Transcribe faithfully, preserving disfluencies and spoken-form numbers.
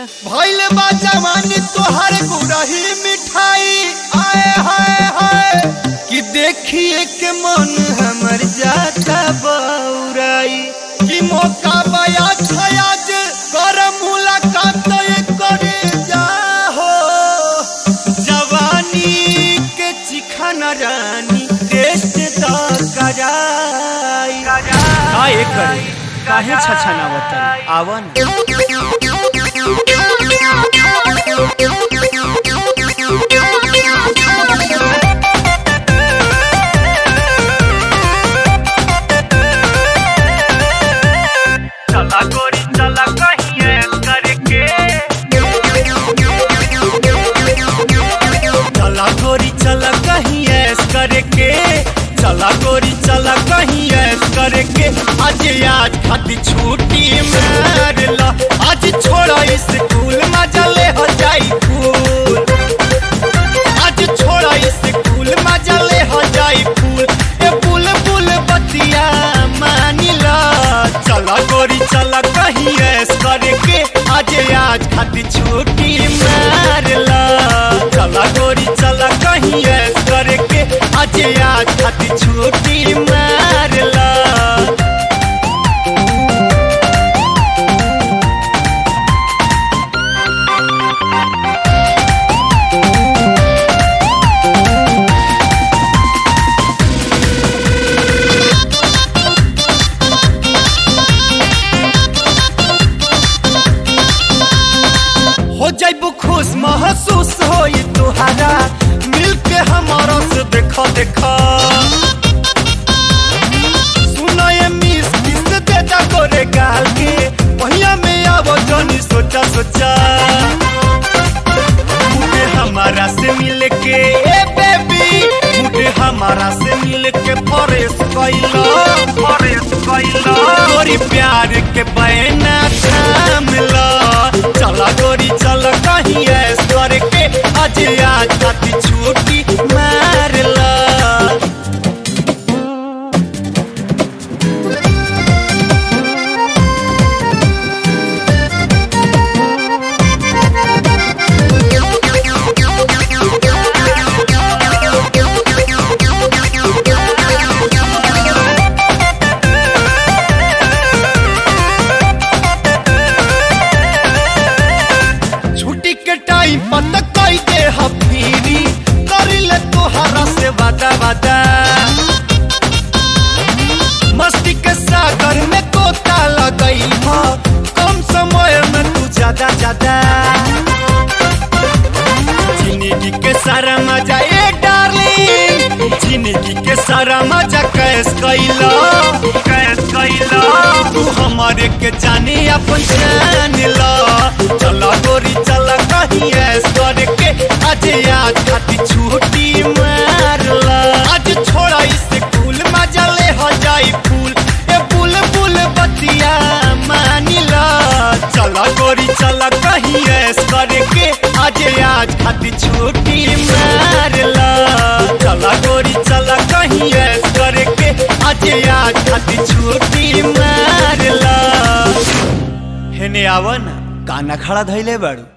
भइल बा जवानी तोहर गुरही मिठाई आए हाय हाय कि देखिए के मन हमर जाता बौराई कि मौका बया छयाज कर मुलाकात करे जाहो जवानी के चिखाना रानी टेस्ट द कराई काहे करे काहे छछनावत आवन चला गोरी चला कहिए करके चला गोरी चला कहीं ऐस करके चला गोरी चला कहीं ऐस करके आज आज खाती छुट्टी मार ला आज छोड़ा स्कूल मजा ले हो जाई फूल आज छोड़ा स्कूल मजा ले हो जाई फूल ए बुल बुल बतिया मानी ला चला गोरी चला कहीं ऐस करके आज आज खाती छुट्टी मार ला चला गोरी चला कहीं ऐस करके आज आज खाती छुट्टी मार ला हो जाइबू खुश महसूस होई तुहारा मिलके हमारा से देखा देखा सुना ये मिस किस देता गोरे गाल के पहिया में आवो जानी सोचा सोचा मुझे हमारा से मिलके ए बेबी मुझे हमारा से मिलके फॉरेस कइलो फॉरेस्ट कइलो गोरी प्यार के बहना थाम लो चला गोरी चला कहीं ऐस करके आज आज खाती छुट्टी मार ला छुट्टी के टाइम पता कई दे हफीरी करी ले तोहरा से वादा वादा मस्ती के सागर में गोता लगई हो कम समय में तू ज्यादा ज्यादा जिंदगी के सारा मजा ए डार्लिंग जिंदगी के सारा मजा कैस कइलो कैस कइलो तू हमारे के जाने अपन जान लो चला गोरी चला कहीं ऐस करके आज आज खाती छुट्टी मार ला आज छोड़ा स्कूल मजा ले हो जाई फूल ए बुल बुल बतिया मानी ला चला गोरी चला कहीं ऐस करके आज आज खाती छुट्टी मार ला चला गोरी चला कहीं ऐस करके आज आज खाती छुट्टी मार ला हेने आवन काना खड़ा धैले बाड़ू।